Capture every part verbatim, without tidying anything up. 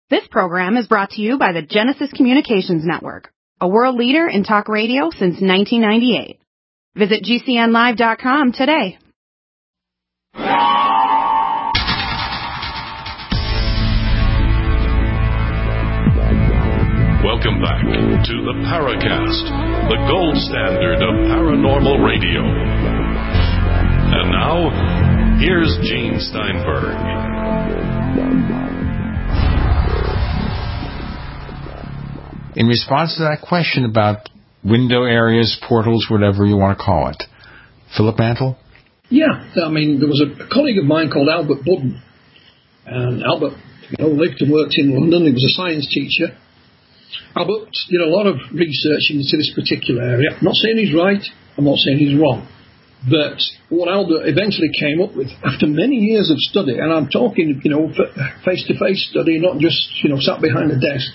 This program is brought to you by the Genesis Communications Network, a world leader in talk radio since nineteen ninety-eight. Visit G C N live dot com today. Welcome back to the Paracast, the gold standard of paranormal radio. And now, here's Gene Steinberg. In response to that question about window areas, portals, whatever you want to call it, Philip Mantle? Yeah, I mean, there was a colleague of mine called Albert Budden. And Albert, you know, lived and worked in London. He was a science teacher. Albert did a lot of research into this particular area. I'm not saying he's right. I'm not saying he's wrong. But what Albert eventually came up with, after many years of study, and I'm talking, you know, face-to-face study, not just, you know, sat behind a desk,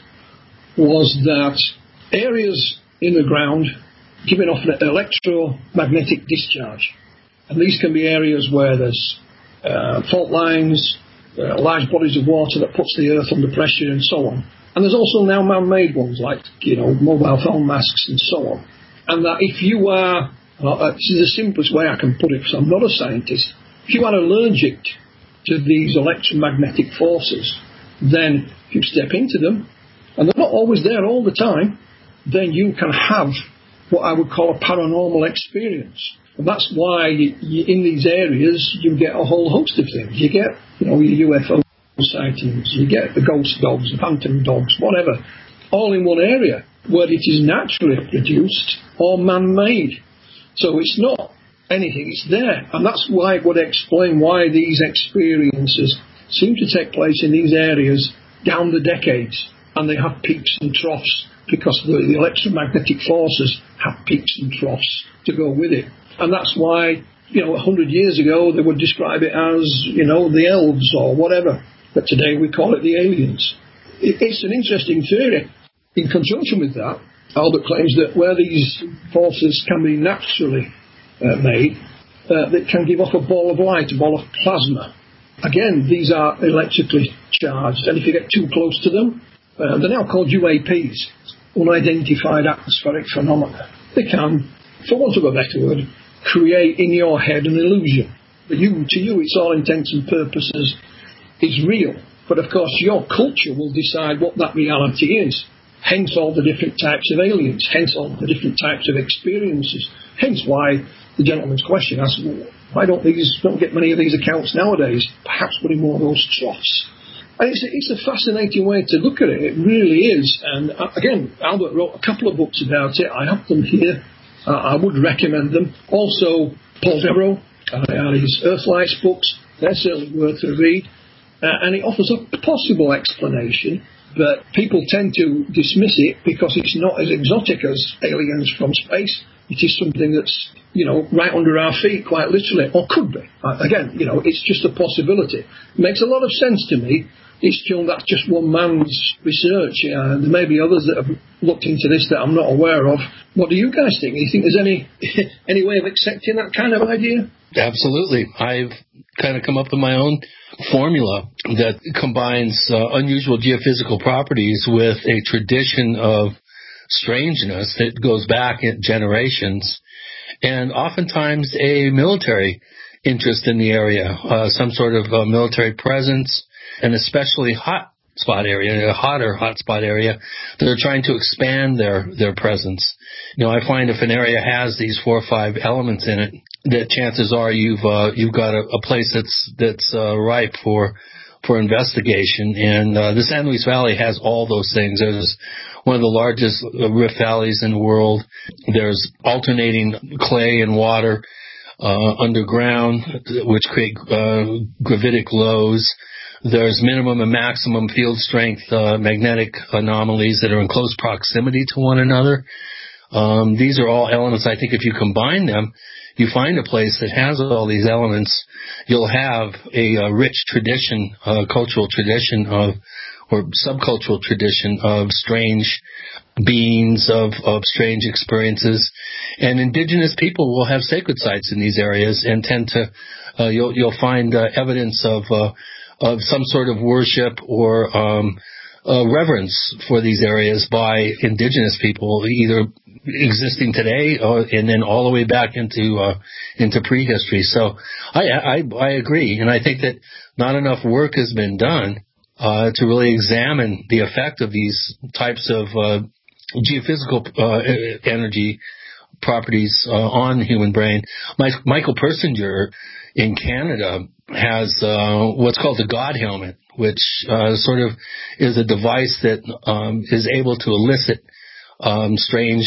was that areas in the ground giving off an electromagnetic discharge. And these can be areas where there's uh, fault lines, uh, large bodies of water that puts the earth under pressure and so on. And there's also now man-made ones like, you know, mobile phone masks and so on. And that if you are, uh, this is the simplest way I can put it because I'm not a scientist, if you are allergic to these electromagnetic forces, then if you step into them, and they're not always there all the time, then you can have what I would call a paranormal experience. And that's why you, you, in these areas you get a whole host of things. You get, you know, your U F O sightings, you get the ghost dogs, the phantom dogs, whatever, all in one area where it is naturally produced or man-made. So it's not anything, it's there. And that's why it would explain why these experiences seem to take place in these areas down the decades. And they have peaks and troughs because the, the electromagnetic forces have peaks and troughs to go with it. And that's why, you know, a hundred years ago they would describe it as, you know, the elves or whatever. But today we call it the aliens. It, it's an interesting theory. In conjunction with that, Albert claims that where these forces can be naturally uh, made, uh, they can give off a ball of light, a ball of plasma. Again, these are electrically charged, and if you get too close to them, Uh, they're now called U A Ps, unidentified atmospheric phenomena. They can, for want of a better word, create in your head an illusion. But you, to you, it's all intents and purposes, is real. But of course, your culture will decide what that reality is. Hence all the different types of aliens. Hence all the different types of experiences. Hence why the gentleman's question asks, why don't these don't get many of these accounts nowadays? Perhaps put in more of those troughs. And it's a, it's a fascinating way to look at it. It really is. And uh, again, Albert wrote a couple of books about it. I have them here. Uh, I would recommend them. Also, Paul Devereux, uh, his Earthlights books. They're certainly worth a read. Uh, and it offers a possible explanation, but people tend to dismiss it because it's not as exotic as aliens from space. It is something that's, you know, right under our feet, quite literally, or could be. Uh, again, you know, it's just a possibility. It makes a lot of sense to me. It's still that's just one man's research. Uh, there may be others that have looked into this that I'm not aware of. What do you guys think? Do you think there's any any way of accepting that kind of idea? Absolutely. I've kind of come up with my own formula that combines uh, unusual geophysical properties with a tradition of strangeness that goes back in generations, and oftentimes a military interest in the area, uh, some sort of uh, military presence, an especially hot spot area, a hotter hot spot area, they're trying to expand their, their presence. You know, I find if an area has these four or five elements in it, that chances are you've uh, you've got a, a place that's that's uh, ripe for for investigation. And uh, the San Luis Valley has all those things. There's one of the largest rift valleys in the world. There's alternating clay and water uh, underground, which create uh, gravitic lows. There's minimum and maximum field strength uh, magnetic anomalies that are in close proximity to one another. Um, these are all elements, I think if you combine them, you find a place that has all these elements, you'll have a, a rich tradition, uh, cultural tradition of, or subcultural tradition of strange beings, of, of strange experiences. And indigenous people will have sacred sites in these areas and tend to, uh, you'll, you'll find uh, evidence of, uh, of some sort of worship or, um, uh, reverence for these areas by indigenous people, either existing today or, and then all the way back into uh, into prehistory. So I, I I agree, and I think that not enough work has been done uh, to really examine the effect of these types of uh, geophysical uh, energy properties uh, on the human brain. Mike, Michael Persinger in Canada has uh, what's called the God helmet, which uh, sort of is a device that um, is able to elicit um, strange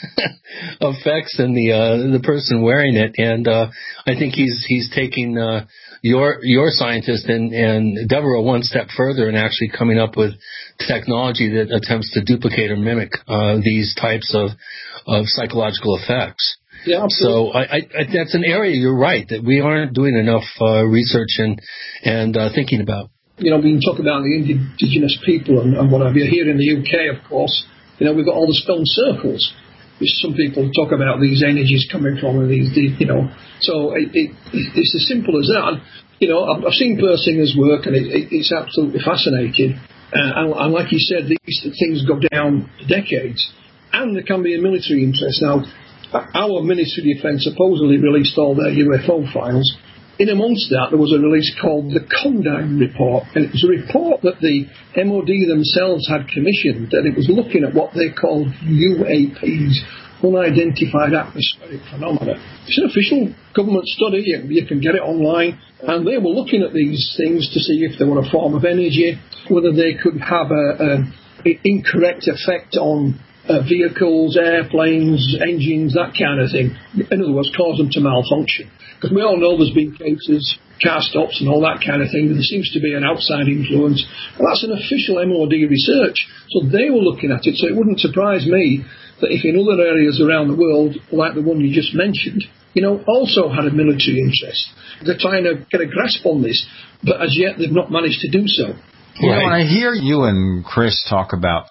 effects in the uh, the person wearing it. And uh, I think he's he's taking uh, your your scientist and, and Deborah one step further and actually coming up with technology that attempts to duplicate or mimic uh, these types of of psychological effects. Yeah, so I, I, I, that's an area, you're right, that we aren't doing enough uh, research and and uh, thinking about. You know, we can talk about the indigenous people and, and what have you. Here in the U K, of course, you know, we've got all the stone circles, which some people talk about these energies coming from, and these, you know. So it, it, it's as simple as that. And, you know, I've, I've seen Persinger's work, and it, it, it's absolutely fascinating. Uh, and, and like you said, these things go down decades, and there can be a military interest. Now, our Ministry of Defence supposedly released all their U F O files. In amongst that, there was a release called the Condign Report, and it was a report that the M O D themselves had commissioned, and it was looking at what they called U A Ps, Unidentified Atmospheric Phenomena. It's an official government study, you, you can get it online, and they were looking at these things to see if they were a form of energy, whether they could have an incorrect effect on Uh, vehicles, airplanes, engines, that kind of thing. In other words, cause them to malfunction. Because we all know there's been cases, car stops and all that kind of thing, and there seems to be an outside influence. And that's an official M O D research. So they were looking at it. So it wouldn't surprise me that if in other areas around the world, like the one you just mentioned, you know, also had a military interest. They're trying to get a grasp on this, but as yet they've not managed to do so. You know, when I hear you and Chris talk about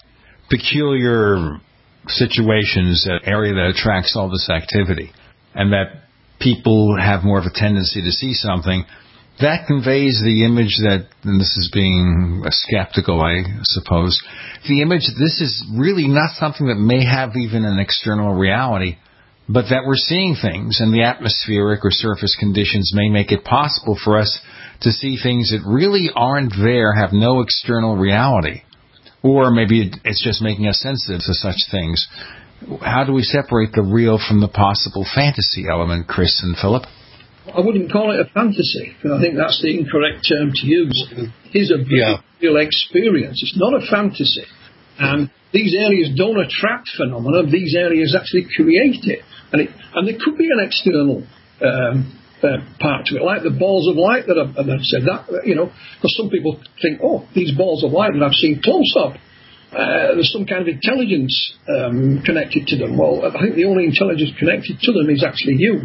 peculiar situations, that area that attracts all this activity, and that people have more of a tendency to see something, that conveys the image that, and this is being skeptical, I suppose, the image that this is really not something that may have even an external reality, but that we're seeing things, and the atmospheric or surface conditions may make it possible for us to see things that really aren't there, have no external reality. Or maybe it's just making us sensitive to such things. How do we separate the real from the possible fantasy element, Chris and Philip? I wouldn't call it a fantasy, because I think that's the incorrect term to use. It is a yeah. real experience. It's not a fantasy. And these areas don't attract phenomena. These areas actually create it. And, it, and there could be an external um Uh, part to it, like the balls of light that I've, and I've said that, you know, because some people think, oh, these balls of light that I've seen close up, uh, there's some kind of intelligence um, connected to them. Well, I think the only intelligence connected to them is actually you.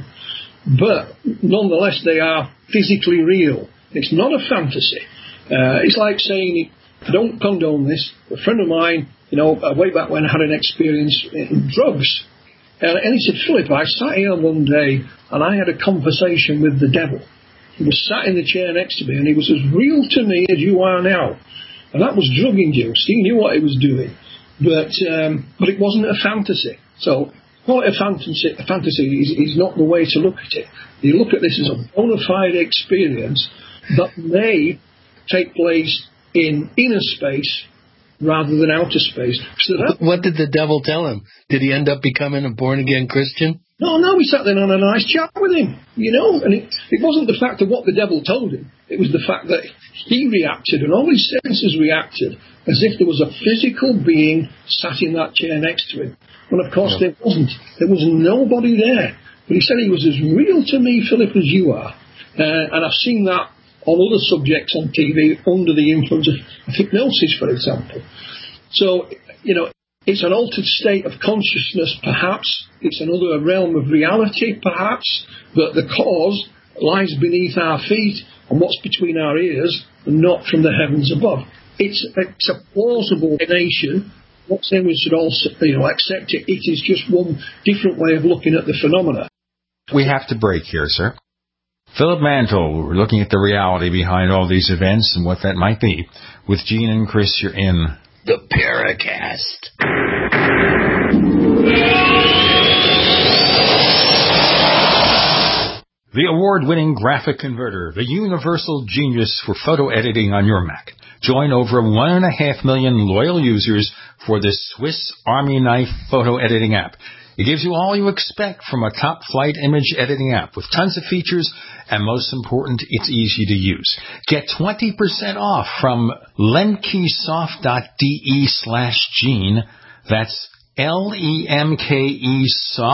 But nonetheless, they are physically real. It's not a fantasy. Uh, it's like saying, I don't condone this. A friend of mine, you know, way back when I had an experience in drugs. Uh, and he said, Philip, I sat here one day and I had a conversation with the devil. He was sat in the chair next to me and he was as real to me as you are now. And that was drug-induced. He knew what he was doing. But um, but it wasn't a fantasy. So call it a fantasy, a fantasy is, is not the way to look at it. You look at this as a bona fide experience that may take place in inner space rather than outer space. So that, what did the devil tell him? Did he end up becoming a born-again Christian? No, no, we sat there on a nice chat with him, you know, and it, it wasn't the fact of what the devil told him. It was the fact that he reacted, and all his senses reacted, as if there was a physical being sat in that chair next to him. Well, of course, yeah. there wasn't. There was nobody there. But he said he was as real to me, Philip, as you are. Uh, and I've seen that on other subjects on T V under the influence of hypnosis, for example. So, you know, it's an altered state of consciousness, perhaps. It's another realm of reality, perhaps. But the cause lies beneath our feet and what's between our ears and not from the heavens above. It's, it's a plausible explanation. I'm not saying we should all, you know, accept it. It is just one different way of looking at the phenomena. We have to break here, sir. Philip Mantle, we're looking at the reality behind all these events and what that might be. With Gene and Chris, you're in the Paracast. The award-winning graphic converter, the universal genius for photo editing on your Mac. Join over one and a half million loyal users for this Swiss Army knife photo editing app. It gives you all you expect from a top-flight image editing app with tons of features, and most important, it's easy to use. Get twenty percent off from lemkesoft.de slash gene. That's L-E-M-K-E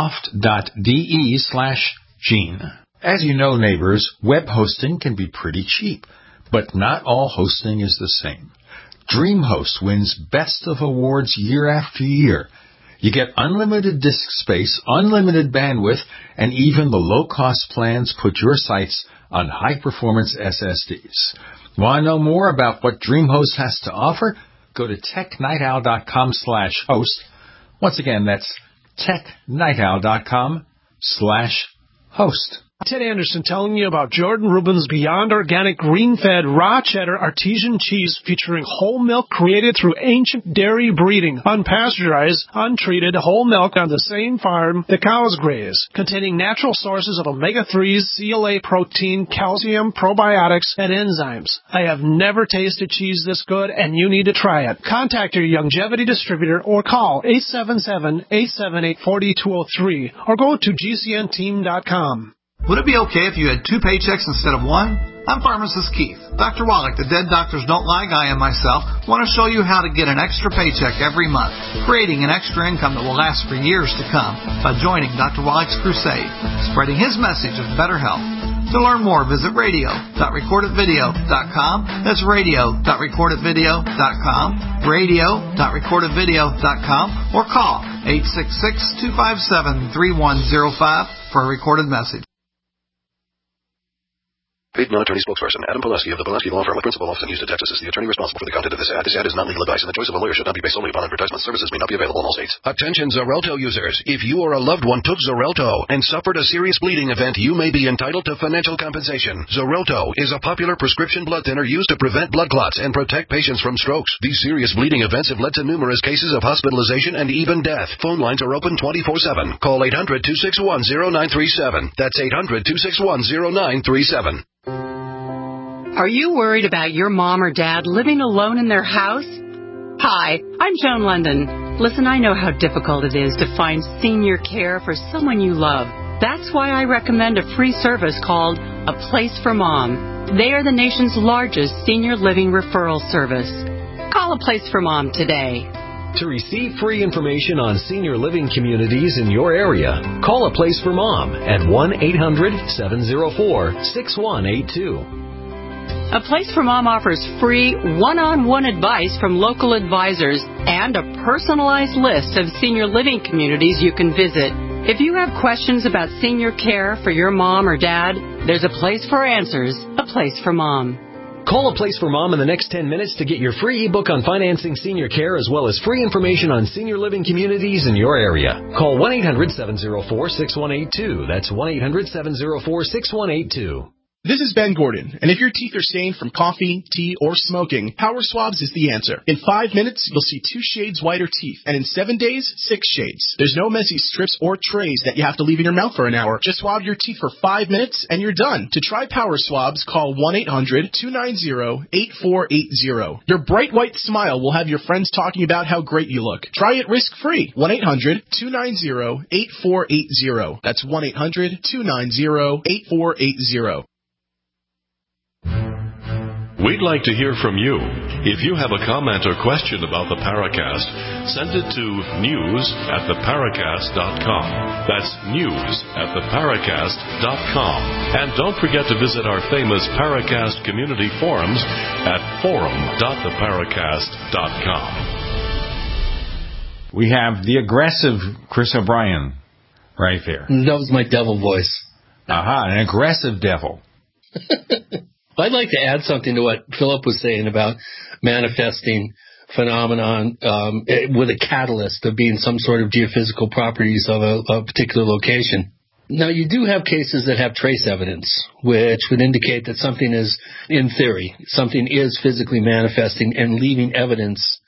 soft.de slash gene. As you know, neighbors, web hosting can be pretty cheap, but not all hosting is the same. DreamHost wins Best of Awards year after year. You get unlimited disk space, unlimited bandwidth, and even the low-cost plans put your sites on high-performance S S Ds. Want to know more about what DreamHost has to offer? Go to technightowl.com slash host. Once again, that's technightowl.com slash host. Ted Anderson telling you about Jordan Rubin's Beyond Organic Green-Fed Raw Cheddar Artesian Cheese featuring whole milk created through ancient dairy breeding, unpasteurized, untreated whole milk on the same farm the cows graze, containing natural sources of omega threes, C L A protein, calcium, probiotics, and enzymes. I have never tasted cheese this good, and you need to try it. Contact your Youngevity distributor or call eight seven seven, eight seven eight, four two zero three or go to G C N team dot com. Would it be okay if you had two paychecks instead of one? I'm Pharmacist Keith. Doctor Wallach, the Dead Doctors Don't Lie guy, and myself want to show you how to get an extra paycheck every month, creating an extra income that will last for years to come by joining Doctor Wallach's crusade, spreading his message of better health. To learn more, visit radio dot record it video dot com. That's radio dot record it video dot com, radio dot record it video dot com, or call eight six six, two five seven, three one zero five for a recorded message. Paid non-attorney spokesperson Adam Pileski of the Pileski Law Firm, with principal office in Houston, Texas, is the attorney responsible for the content of this ad. This ad is not legal advice, and the choice of a lawyer should not be based solely upon advertisement. Services may not be available in all states. Attention Xarelto users. If you or a loved one took Xarelto and suffered a serious bleeding event, you may be entitled to financial compensation. Xarelto is a popular prescription blood thinner used to prevent blood clots and protect patients from strokes. These serious bleeding events have led to numerous cases of hospitalization and even death. Phone lines are open twenty-four seven. Call eight hundred, two six one, zero nine three seven. That's eight hundred, two six one, zero nine three seven. Are you worried about your mom or dad living alone in their house? Hi, I'm Joan London. Listen, I know how difficult it is to find senior care for someone you love. That's why I recommend a free service called A Place for Mom. They are the nation's largest senior living referral service. Call A Place for Mom today. To receive free information on senior living communities in your area, call A Place for Mom at one eight hundred, seven oh four, six one eight two. A Place for Mom offers free one-on-one advice from local advisors and a personalized list of senior living communities you can visit. If you have questions about senior care for your mom or dad, there's a place for answers, A Place for Mom. Call A Place for Mom in the next ten minutes to get your free ebook on financing senior care as well as free information on senior living communities in your area. Call one eight hundred, seven oh four, six one eight two. That's one eight hundred, seven oh four, six one eight two. This is Ben Gordon, and if your teeth are stained from coffee, tea, or smoking, Power Swabs is the answer. In five minutes, you'll see two shades whiter teeth, and in seven days, six shades. There's no messy strips or trays that you have to leave in your mouth for an hour. Just swab your teeth for five minutes, and you're done. To try Power Swabs, call one eight hundred, two nine zero, eight four eight zero. Your bright white smile will have your friends talking about how great you look. Try it risk-free. one eight hundred, two nine zero, eight four eight zero. That's one eight hundred, two nine zero, eight four eight zero. We'd like to hear from you. If you have a comment or question about the Paracast, send it to news at the paracast dot com. That's news at the paracast dot com. And don't forget to visit our famous Paracast community forums at forum dot the paracast dot com. We have the aggressive Chris O'Brien right there. That was my devil voice. Aha, an aggressive devil. I'd like to add something to what Philip was saying about manifesting phenomenon um, with a catalyst of being some sort of geophysical properties of a, a particular location. Now, you do have cases that have trace evidence, which would indicate that something is, in theory, something is physically manifesting and leaving evidence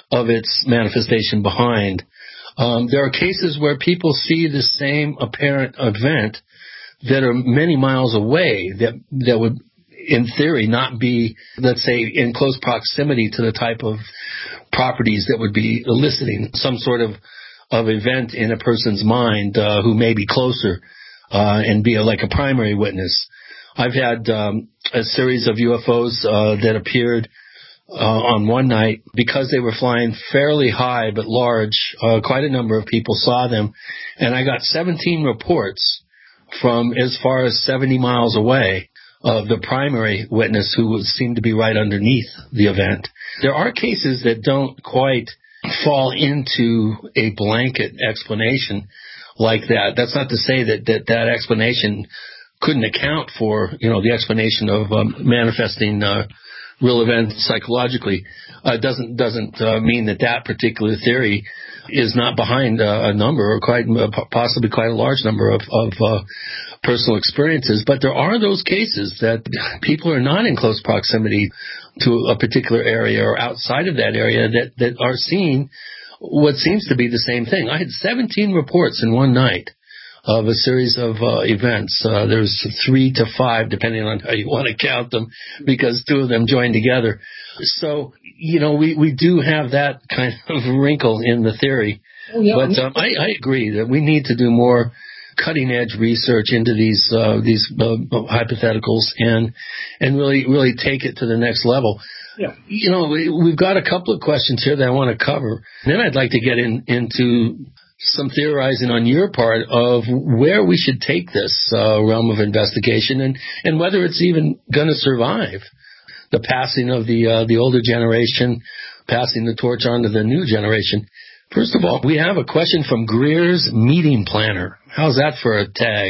of its manifestation behind. Um, there are cases where people see the same apparent event that are many miles away that that would, in theory, not be, let's say, in close proximity to the type of properties that would be eliciting some sort of, of event in a person's mind uh, who may be closer uh, and be a, like a primary witness. I've had um, a series of U F Os uh, that appeared Uh, on one night because they were flying fairly high but large. Uh, quite a number of people saw them, and I got seventeen reports from as far as seventy miles away of the primary witness who seemed to be right underneath the event. There are cases that don't quite fall into a blanket explanation like that. That's not to say that that, that explanation couldn't account for, you know, the explanation of um, manifesting uh, real event psychologically. Uh, doesn't doesn't uh, mean that that particular theory is not behind uh, a number, or quite uh, possibly quite a large number of, of uh, personal experiences. But there are those cases that people are not in close proximity to a particular area or outside of that area that, that are seeing what seems to be the same thing. I had seventeen reports in one night of a series of uh, events. Uh, there's three to five, depending on how you want to count them, because two of them joined together. So, you know, we, we do have that kind of wrinkle in the theory. Oh, yeah. But um, I, I agree that we need to do more cutting-edge research into these uh, these uh, hypotheticals and and really really take it to the next level. Yeah. You know, we, we've got a couple of questions here that I want to cover. Then I'd like to get in, into some theorizing on your part of where we should take this uh, realm of investigation and, and whether it's even going to survive the passing of the uh, the older generation, passing the torch on to the new generation. First of all, we have a question from Greer's Meeting Planner. How's that for a tag?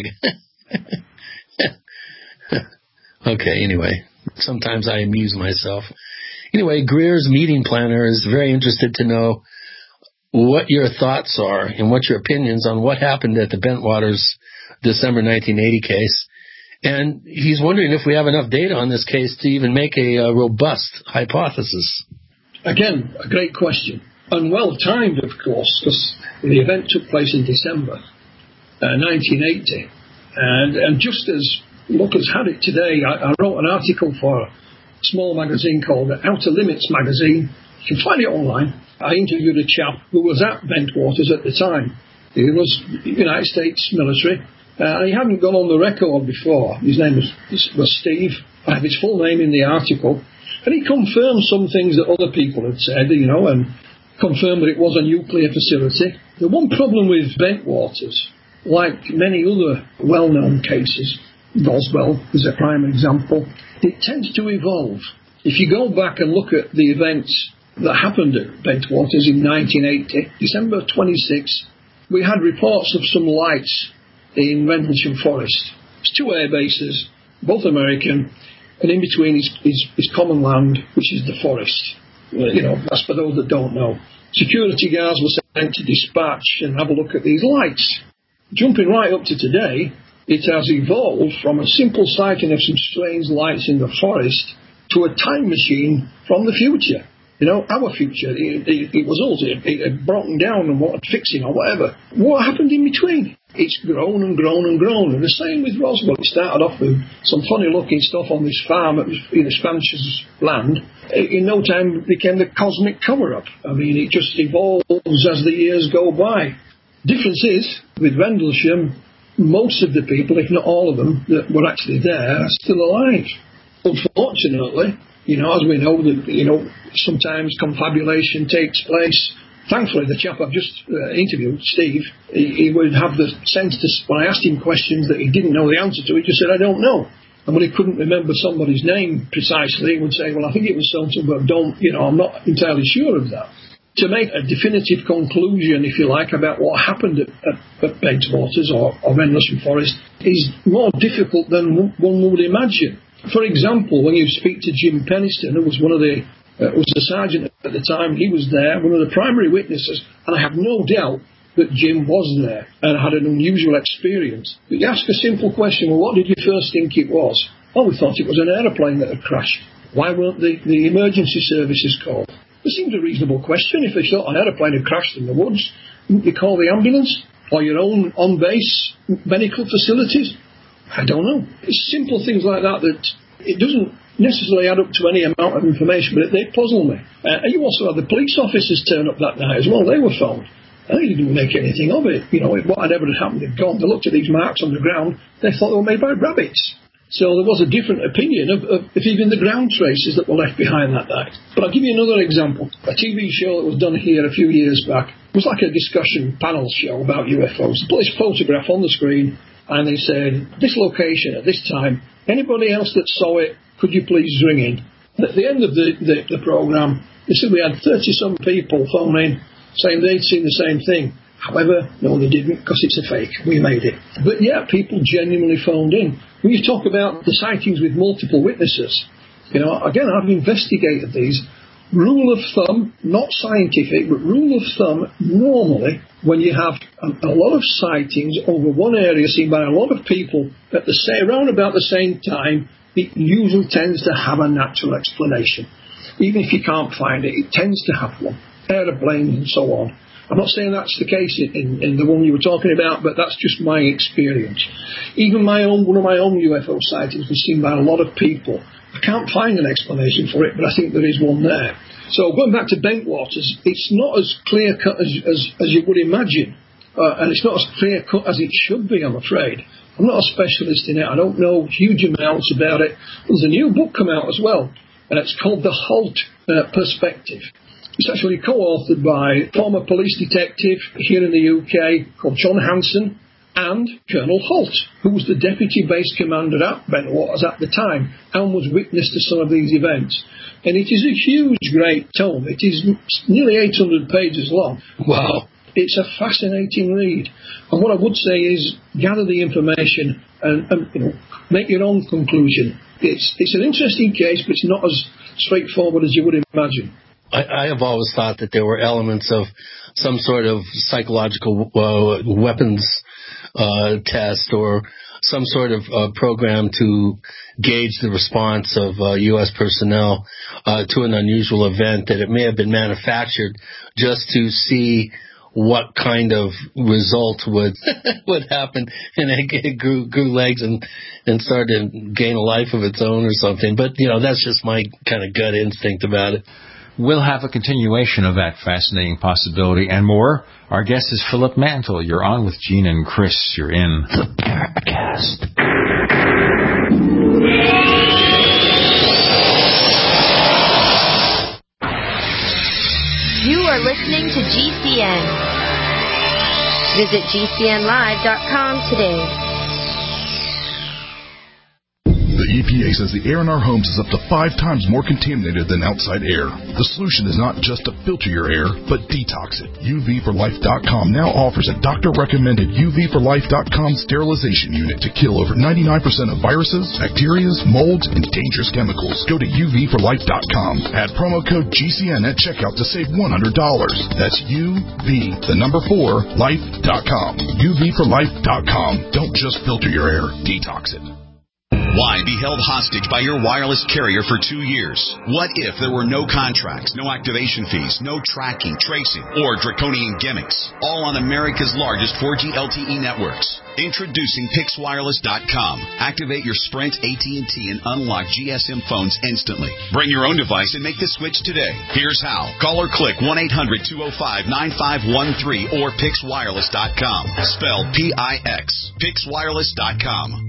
Okay, anyway, sometimes I amuse myself. Anyway, Greer's Meeting Planner is very interested to know what your thoughts are and what your opinions on what happened at the Bentwaters December nineteen eighty case. And he's wondering if we have enough data on this case to even make a, a robust hypothesis. Again, a great question. And well timed, of course, because the event took place in December uh, nineteen eighty. And, and just as lookers had it today, I, I wrote an article for a small magazine called Outer Limits Magazine. You can find it online. I interviewed a chap who was at Bentwaters at the time. He was United States military. Uh, he hadn't gone on the record before. His name was, was Steve. I have his full name in the article. And he confirmed some things that other people had said, you know, and confirmed that it was a nuclear facility. The one problem with Bentwaters, like many other well-known cases, Roswell is a prime example, it tends to evolve. If you go back and look at the events that happened at Bentwaters in nineteen eighty, December twenty-sixth, we had reports of some lights in Rendlesham Forest. It's two air bases, both American, and in between is, is, is common land, which is the forest. You know, that's for those that don't know. Security guards were sent to dispatch and have a look at these lights. Jumping right up to today, it has evolved from a simple sighting of some strange lights in the forest to a time machine from the future. You know, our future. It, it, it was us. It, it had broken down and wanted fixing or whatever. What happened in between? It's grown and grown and grown. And the same with Roswell. It started off with some funny-looking stuff on this farm in the Spanish land. In no time, it became the cosmic cover-up. I mean, it just evolves as the years go by. Difference is, with Rendlesham, most of the people, if not all of them, that were actually there are still alive. Unfortunately, you know, as we know, that you know, sometimes confabulation takes place. Thankfully, the chap I've just uh, interviewed, Steve, he, he would have the sense to, when I asked him questions that he didn't know the answer to, he just said, I don't know. And when he couldn't remember somebody's name precisely, he would say, well, I think it was so-and-so, but don't, you know, I'm not entirely sure of that. To make a definitive conclusion, if you like, about what happened at, at, at Bentwaters or, or Rendlesham Forest is more difficult than one would imagine. For example, when you speak to Jim Penniston, who was one of the uh, was the sergeant at the time, he was there, one of the primary witnesses, and I have no doubt that Jim was there and had an unusual experience. But you ask a simple question, well, what did you first think it was? Oh, we thought it was an aeroplane that had crashed. Why weren't the, the emergency services called? It seems a reasonable question. If they thought an aeroplane had crashed in the woods, wouldn't you call the ambulance or your own on-base medical facilities? I don't know. It's simple things like that that it doesn't necessarily add up to any amount of information, but they puzzle me. Uh, and you also had the police officers turn up that night as well. They were phoned. And they didn't make anything of it. You know, what had ever happened had gone. They looked at these marks on the ground. They thought they were made by rabbits. So there was a different opinion of, of, of even the ground traces that were left behind that night. But I'll give you another example. A T V show that was done here a few years back. It was like a discussion panel show about U F Os. They put this photograph on the screen and they said, this location at this time, anybody else that saw it, could you please ring in? At the end of the, the, the programme, they said we had thirty-some people phone in saying they'd seen the same thing. However, no, they didn't, because it's a fake. We made it. But yeah, people genuinely phoned in. When you talk about the sightings with multiple witnesses, you know, again, I've investigated these. Rule of thumb, not scientific, but rule of thumb, normally, when you have a, a lot of sightings over one area seen by a lot of people at the same, around about the same time, it usually tends to have a natural explanation. Even if you can't find it, it tends to have one. Aeroplanes and so on. I'm not saying that's the case in, in the one you were talking about, but that's just my experience. Even my own, one of my own U F O sightings was seen by a lot of people. I can't find an explanation for it, but I think there is one there. So going back to Bentwaters, it's not as clear-cut as, as, as you would imagine, uh, and it's not as clear-cut as it should be, I'm afraid. I'm not a specialist in it. I don't know huge amounts about it. There's a new book come out as well, and it's called The Holt uh, Perspective. It's actually co-authored by a former police detective here in the U K called John Hanson and Colonel Holt, who was the deputy base commander at Bentwaters at the time and was witness to some of these events. And it is a huge, great tome. It is nearly eight hundred pages long. Wow. It's a fascinating read. And what I would say is gather the information and, and you know, make your own conclusion. It's, it's an interesting case, but it's not as straightforward as you would imagine. I, I have always thought that there were elements of some sort of psychological uh, weapons uh, test or some sort of uh, program to gauge the response of uh, U S personnel uh, to an unusual event, that it may have been manufactured just to see what kind of result would would happen, and it, it grew grew legs and and started to gain a life of its own or something. But you know, that's just my kind of gut instinct about it. We'll have a continuation of that fascinating possibility and more. Our guest is Philip Mantle. You're on with Gene and Chris. You're in the Paracast. You are listening to G C N. Visit G C N live dot com today. The E P A says the air in our homes is up to five times more contaminated than outside air. The solution is not just to filter your air, but detox it. U V for life dot com now offers a doctor-recommended U V for life dot com sterilization unit to kill over ninety-nine percent of viruses, bacteria, molds, and dangerous chemicals. Go to U V for life dot com. Add promo code G C N at checkout to save one hundred dollars. That's U V, the number four, life dot com. U V for life dot com. Don't just filter your air, detox it. Why be held hostage by your wireless carrier for two years? What if there were no contracts, no activation fees, no tracking, tracing, or draconian gimmicks? All on America's largest four G L T E networks. Introducing Pix Wireless dot com. Activate your Sprint, A T and T, and unlock G S M phones instantly. Bring your own device and make the switch today. Here's how. Call or click one eight hundred two oh five nine five one three or Pix Wireless dot com. Spelled P I X. Pix Wireless dot com.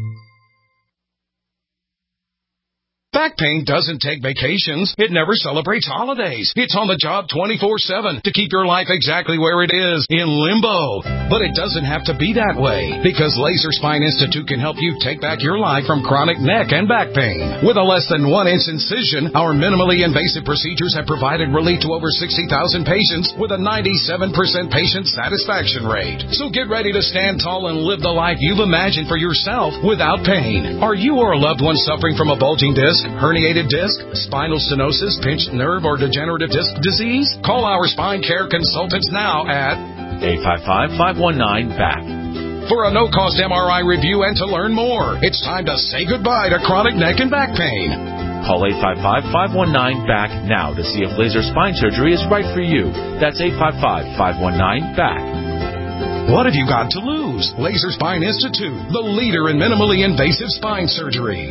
Back pain doesn't take vacations. It never celebrates holidays. It's on the job twenty-four seven to keep your life exactly where it is, in limbo. But it doesn't have to be that way, because Laser Spine Institute can help you take back your life from chronic neck and back pain. With a less than one inch incision, our minimally invasive procedures have provided relief to over sixty thousand patients with a ninety-seven percent patient satisfaction rate. So get ready to stand tall and live the life you've imagined for yourself without pain. Are you or a loved one suffering from a bulging disc, herniated disc, spinal stenosis, pinched nerve, or degenerative disc disease? Call our spine care consultants now at eight five five, five one nine, B A C. For a no-cost M R I review and to learn more. It's time to say goodbye to chronic neck and back pain. Call eight five five, five one nine, B A C K now to see if laser spine surgery is right for you. That's eight five five, five one nine, B A C K. What have you got to lose? Laser Spine Institute, the leader in minimally invasive spine surgery.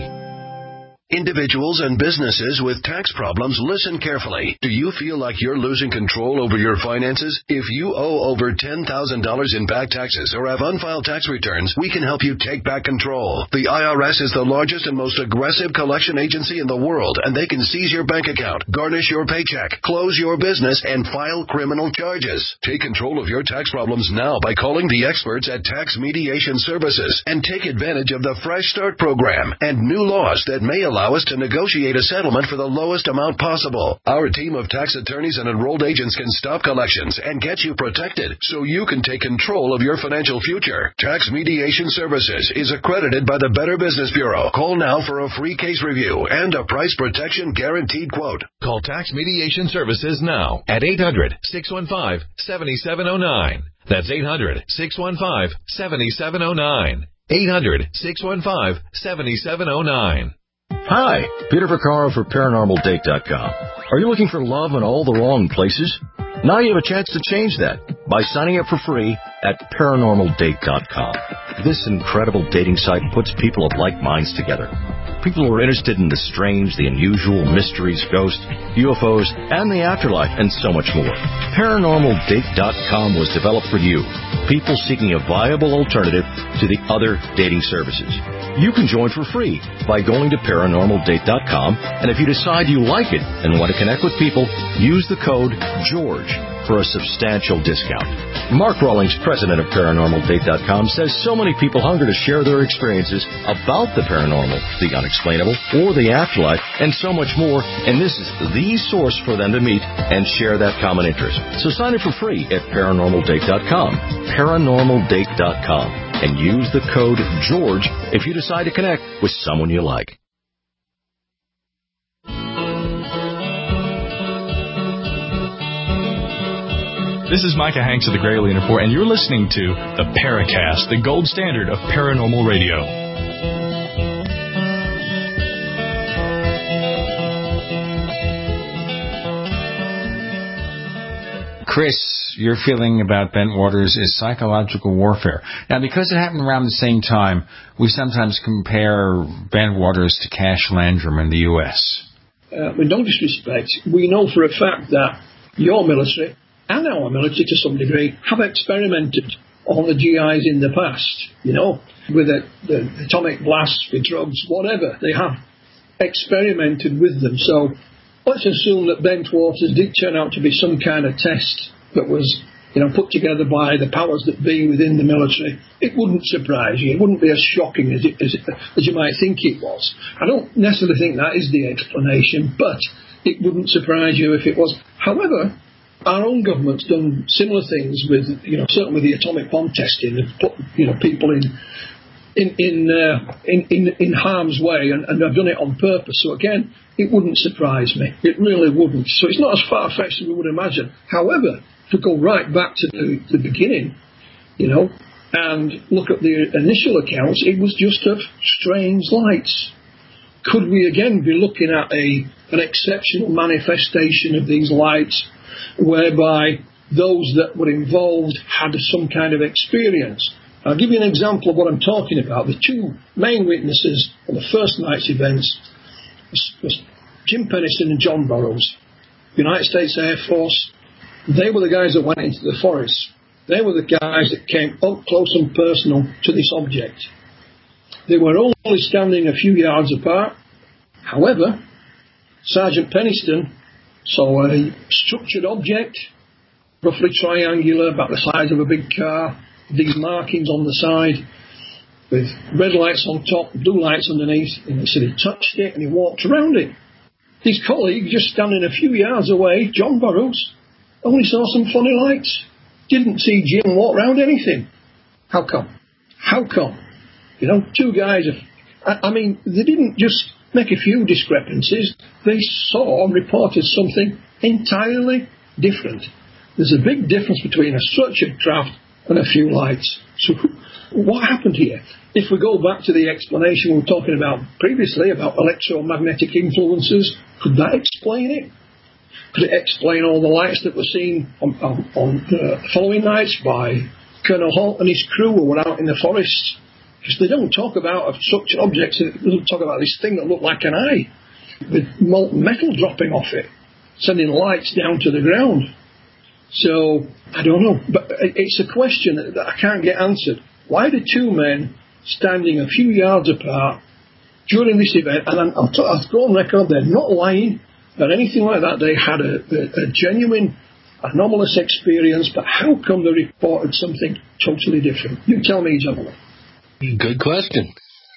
Individuals and businesses with tax problems, listen carefully. Do you feel like you're losing control over your finances? If you owe over ten thousand dollars in back taxes or have unfiled tax returns, we can help you take back control. The I R S is the largest and most aggressive collection agency in the world, and they can seize your bank account, garnish your paycheck, close your business, and file criminal charges. Take control of your tax problems now by calling the experts at Tax Mediation Services and take advantage of the Fresh Start program and new laws that may allow Allow us to negotiate a settlement for the lowest amount possible. Our team of tax attorneys and enrolled agents can stop collections and get you protected so you can take control of your financial future. Tax Mediation Services is accredited by the Better Business Bureau. Call now for a free case review and a price protection guaranteed quote. Call Tax Mediation Services now at eight hundred, six one five, seven seven zero nine. That's eight hundred, six one five, seven seven zero nine. eight hundred, six one five, seven seven zero nine. Hi, Peter Vaccaro for Paranormal Date dot com. Are you looking for love in all the wrong places? Now you have a chance to change that by signing up for free at Paranormal Date dot com. This incredible dating site puts people of like minds together. People who are interested in the strange, the unusual, mysteries, ghosts, U F Os, and the afterlife, and so much more. Paranormal Date dot com was developed for you, people seeking a viable alternative to the other dating services. You can join for free by going to Paranormal Date dot com, and if you decide you like it and want to connect with people, use the code GEORGE for a substantial discount. Mark Rawlings, president of Paranormal Date dot com, says so many people hunger to share their experiences about the paranormal, the unexplainable, or the afterlife, and so much more, and this is the source for them to meet and share that common interest. So sign up for free at Paranormal Date dot com, Paranormal Date dot com, and use the code GEORGE if you decide to connect with someone you like. This is Micah Hanks of the Gralien Report, and you're listening to the Paracast, the gold standard of paranormal radio. Chris, your feeling about Bentwaters is psychological warfare. Now, because it happened around the same time, we sometimes compare Bentwaters to Cash Landrum in the U S. Uh, with no disrespect, we know for a fact that your military and our military, to some degree, have experimented on the G Is in the past, you know, with the, the atomic blasts, with drugs, whatever. They have experimented with them. So let's assume that Bentwaters did turn out to be some kind of test that was, you know, put together by the powers that be within the military. It wouldn't surprise you. It wouldn't be as shocking as, it, as, it, as you might think it was. I don't necessarily think that is the explanation, but it wouldn't surprise you if it was. However, our own government's done similar things with, you know, certainly with the atomic bomb testing. They've put, you know, people in in in uh, in, in in harm's way, and, and they've done it on purpose. So again, it wouldn't surprise me. It really wouldn't. So it's not as far-fetched as we would imagine. However, to go right back to the, the beginning, you know, and look at the initial accounts, it was just of strange lights. Could we again be looking at a an exceptional manifestation of these lights, whereby those that were involved had some kind of experience? I'll give you an example of what I'm talking about. The two main witnesses on the first night's events was, was Jim Penniston and John Burroughs, United States Air Force. They were the guys that went into the forest. They were the guys that came up close and personal to this object. They were only standing a few yards apart. However, Sergeant Penniston saw a structured object, roughly triangular, about the size of a big car, these markings on the side, with red lights on top, blue lights underneath, and he said he touched it and he walked around it. His colleague, just standing a few yards away, John Burroughs, only saw some funny lights. Didn't see Jim walk around anything. How come? How come? You know, two guys, have, I, I mean, they didn't just make a few discrepancies. They saw and reported something entirely different. There's a big difference between a structured craft and a few lights. So what happened here? If we go back to the explanation we were talking about previously about electromagnetic influences, could that explain it? Could it explain all the lights that were seen on, on, on uh, following nights by Colonel Holt and his crew who were out in the forest? Because they don't talk about such objects, it doesn't talk about this thing that looked like an eye with molten metal dropping off it, sending lights down to the ground. So, I don't know, but it's a question that I can't get answered. Why did two men standing a few yards apart during this event, and I'll, t- I'll go on record, they're not lying or anything like that, they had a, a, a genuine anomalous experience, but how come they reported something totally different? You tell me, gentlemen. Good question.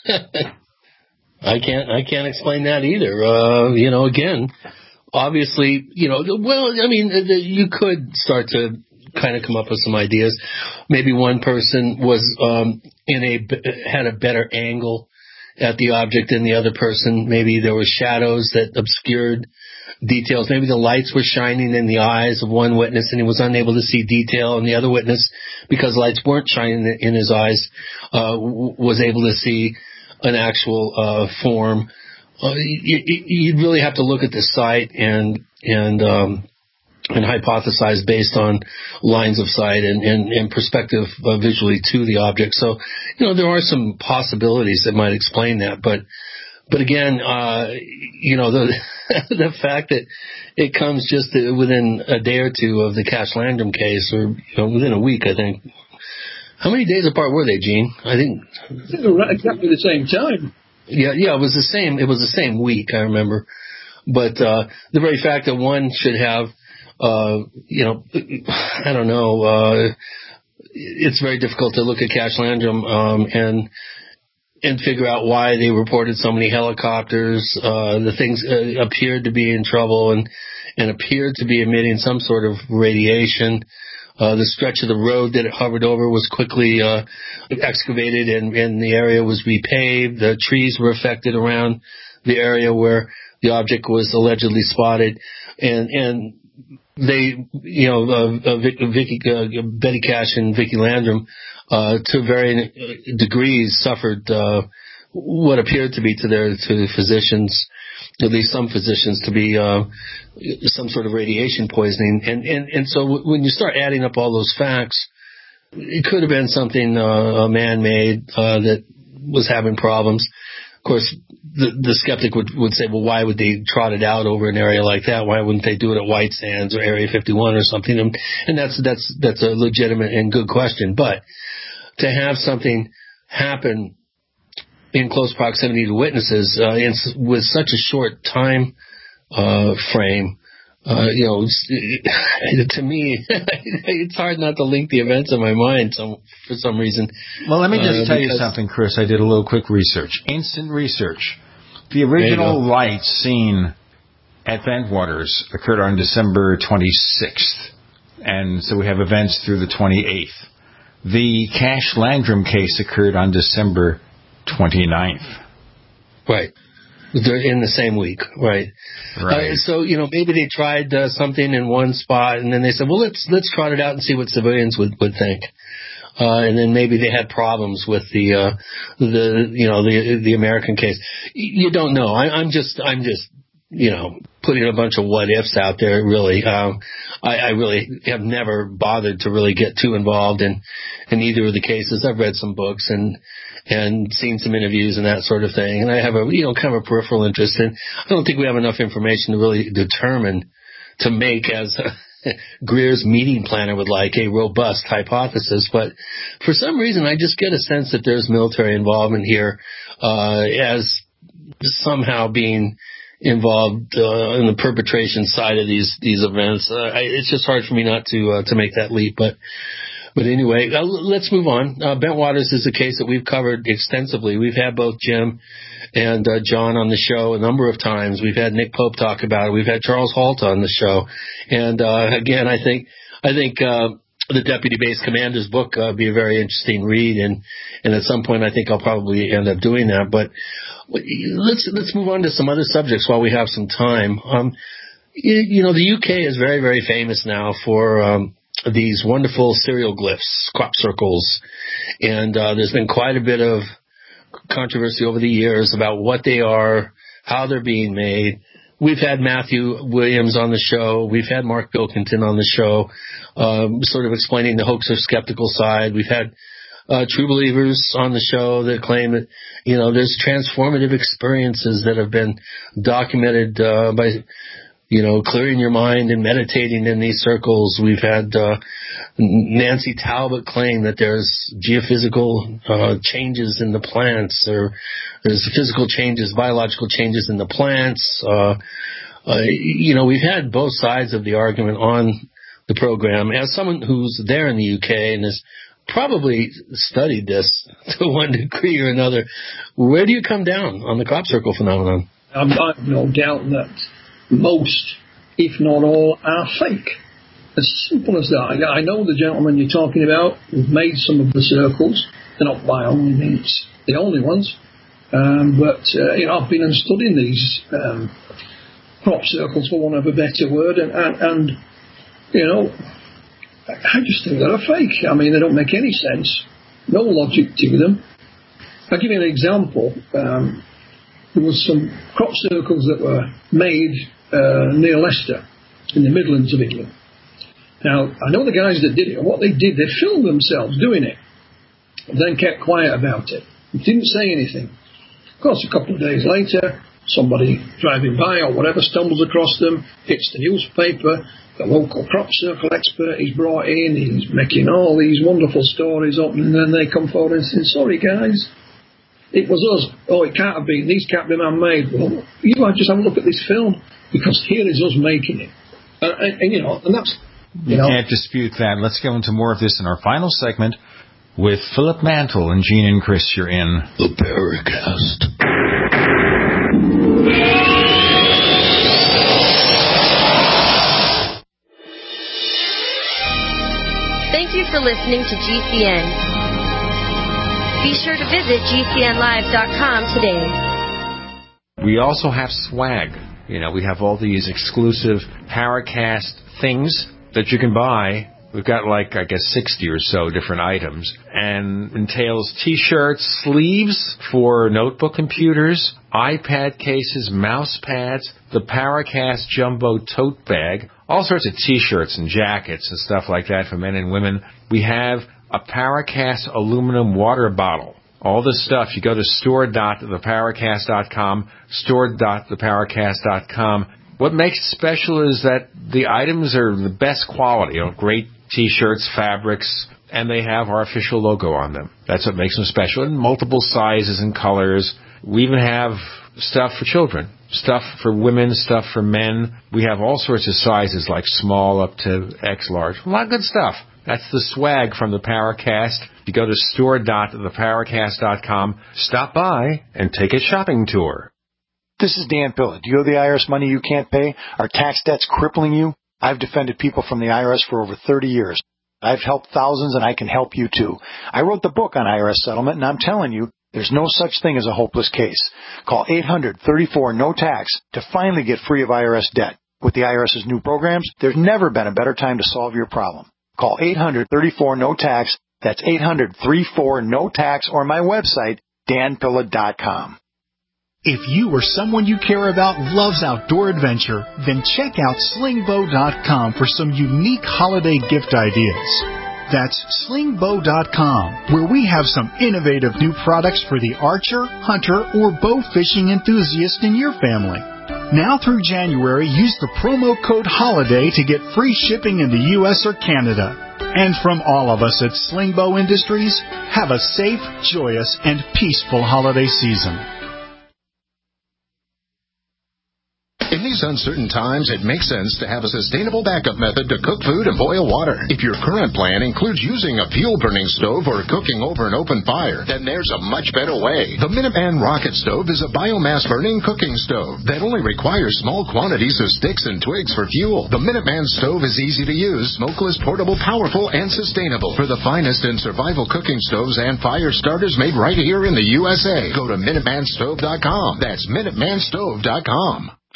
I can't I can't explain that either. Uh, you know, again, obviously, you know, well, I mean, you could start to kind of come up with some ideas. Maybe one person was um, in a had a better angle at the object than the other person. Maybe there were shadows that obscured details. Maybe the lights were shining in the eyes of one witness and he was unable to see detail, and the other witness, because lights weren't shining in his eyes, uh, w- was able to see an actual uh, form. Uh, you, you'd really have to look at the site and and um, and hypothesize based on lines of sight and, and, and perspective uh, visually to the object. So, you know, there are some possibilities that might explain that, but But again, uh, you know, the the fact that it comes just within a day or two of the Cash Landrum case, or you know, within a week, I think. How many days apart were they, Gene? I think, I think they were exactly the same time. Yeah, yeah, it was the same. It was the same week, I remember. But uh, the very fact that one should have, uh, you know, I don't know. Uh, it's very difficult to look at Cash Landrum um, and. and figure out why they reported so many helicopters. Uh, the things uh, appeared to be in trouble and, and appeared to be emitting some sort of radiation. Uh, the stretch of the road that it hovered over was quickly uh, excavated and, and the area was repaved. The trees were affected around the area where the object was allegedly spotted. And, and they, you know, uh, uh, Vicky, uh, Betty Cash and Vicky Landrum, uh, to varying degrees suffered, uh, what appeared to be to their, to the physicians, at least some physicians, to be, uh, some sort of radiation poisoning. And, and, and so w- when you start adding up all those facts, it could have been something, uh, man-made, uh, that was having problems. Of course, the, the skeptic would, would say, well, why would they trot it out over an area like that? Why wouldn't they do it at White Sands or Area fifty-one or something? And, and that's, that's, that's a legitimate and good question. But to have something happen in close proximity to witnesses, uh, in, with such a short time, uh, frame, uh, you know, to me, it's hard not to link the events in my mind some, for some reason. Well, let me just uh, tell you something, Chris. I did a little quick research. Instant research. The original lights seen at Bentwaters occurred on December twenty-sixth. And so we have events through the twenty-eighth. The Cash Landrum case occurred on December twenty-ninth. Right. They're in the same week, right? Right. Uh, so you know, maybe they tried uh, something in one spot, and then they said, "Well, let's let's trot it out and see what civilians would would think." Uh, and then maybe they had problems with the uh, the you know the the American case. You don't know. I, I'm just I'm just you know putting a bunch of what ifs out there. Really, um, I, I really have never bothered to really get too involved in in either of the cases. I've read some books and. and seen some interviews and that sort of thing. And I have a, you know, kind of a peripheral interest. And I don't think we have enough information to really determine, to make, as Greer's meeting planner would like, a robust hypothesis. But for some reason, I just get a sense that there's military involvement here, uh, as somehow being involved, uh, in the perpetration side of these, these events. Uh, I, it's just hard for me not to, uh, to make that leap. But, But anyway, uh, let's move on. Uh, Bentwaters is a case that we've covered extensively. We've had both Jim and uh, John on the show a number of times. We've had Nick Pope talk about it. We've had Charles Holt on the show. And uh, again, I think I think uh, the Deputy Base Commander's book uh, be a very interesting read. And, and at some point, I think I'll probably end up doing that. But let's let's move on to some other subjects while we have some time. Um, you, you know, the U K is very, very famous now for um, these wonderful cereal glyphs, crop circles, and uh, there's been quite a bit of controversy over the years about what they are, how they're being made. We've had Matthew Williams on the show. We've had Mark Bilkington on the show, um, sort of explaining the hoax or skeptical side. We've had uh, true believers on the show that claim that, you know, there's transformative experiences that have been documented uh, by, you know, clearing your mind and meditating in these circles. We've had uh, Nancy Talbot claim that there's geophysical uh, changes in the plants, or there's physical changes, biological changes in the plants. Uh, uh, you know, we've had both sides of the argument on the program. As someone who's there in the U K and has probably studied this to one degree or another, where do you come down on the crop circle phenomenon? I've no doubt that most, if not all, are fake. As simple as that. I know the gentleman you're talking about who's made some of the circles. They're not by only means the only ones. Um, but, uh, you know, I've been and studying these um, crop circles, for want of a better word, and, and, and, you know, I just think they're fake. I mean, they don't make any sense. No logic to them. I'll give you an example. Um, there was some crop circles that were made uh, near Leicester, in the Midlands of England. Now, I know the guys that did it, and what they did, they filmed themselves doing it, and then kept quiet about it. Didn't say anything. Of course, a couple of days later, somebody driving by or whatever stumbles across them, hits the newspaper, the local crop circle expert is brought in, he's making all these wonderful stories up, and then they come forward and say, sorry guys, it was us. Oh, it can't have been. These can't be man-made. Well, you might just have a look at this film, because here is us making it. Uh, and, and, you know, and that's... You, you know, can't dispute that. Let's go into more of this in our final segment with Philip Mantle and Gene and Chris. You're in the Paracast. Thank you for listening to G C N. Be sure to visit G C N live dot com today. We also have swag. You know, we have all these exclusive Paracast things that you can buy. We've got like, I guess, sixty or so different items, and entails T-shirts, sleeves for notebook computers, iPad cases, mouse pads, the Paracast Jumbo tote bag, all sorts of T-shirts and jackets and stuff like that for men and women. We have a Paracast aluminum water bottle. All this stuff, you go to store dot the paracast dot com, store dot the paracast dot com. What makes it special is that the items are the best quality, you know, great T-shirts, fabrics, and they have our official logo on them. That's what makes them special, in multiple sizes and colors. We even have stuff for children, stuff for women, stuff for men. We have all sorts of sizes, like small up to X large. A lot of good stuff. That's the swag from the Paracast. You go to store dot the paracast dot com, stop by, and take a shopping tour. This is Dan Pilla. Do you owe the I R S money you can't pay? Are tax debts crippling you? I've defended people from the I R S for over thirty years. I've helped thousands, and I can help you too. I wrote the book on I R S settlement, and I'm telling you, there's no such thing as a hopeless case. Call eight hundred thirty-four no tax to finally get free of I R S debt. With the IRS's new programs, there's never been a better time to solve your problem. Call eight hundred thirty-four no tax. That's eight hundred thirty-four no tax, or my website, dan pilla dot com. If you or someone you care about loves outdoor adventure, then check out sling bow dot com for some unique holiday gift ideas. That's sling bow dot com, where we have some innovative new products for the archer, hunter, or bow fishing enthusiast in your family. Now through January, use the promo code HOLIDAY to get free shipping in the U S or Canada. And from all of us at Sling Bow Industries, have a safe, joyous, and peaceful holiday season. In these uncertain times, it makes sense to have a sustainable backup method to cook food and boil water. If your current plan includes using a fuel-burning stove or cooking over an open fire, then there's a much better way. The Minuteman Rocket Stove is a biomass-burning cooking stove that only requires small quantities of sticks and twigs for fuel. The Minuteman Stove is easy to use, smokeless, portable, powerful, and sustainable. For the finest in survival cooking stoves and fire starters made right here in the U S A, go to minuteman stove dot com. That's minuteman stove dot com.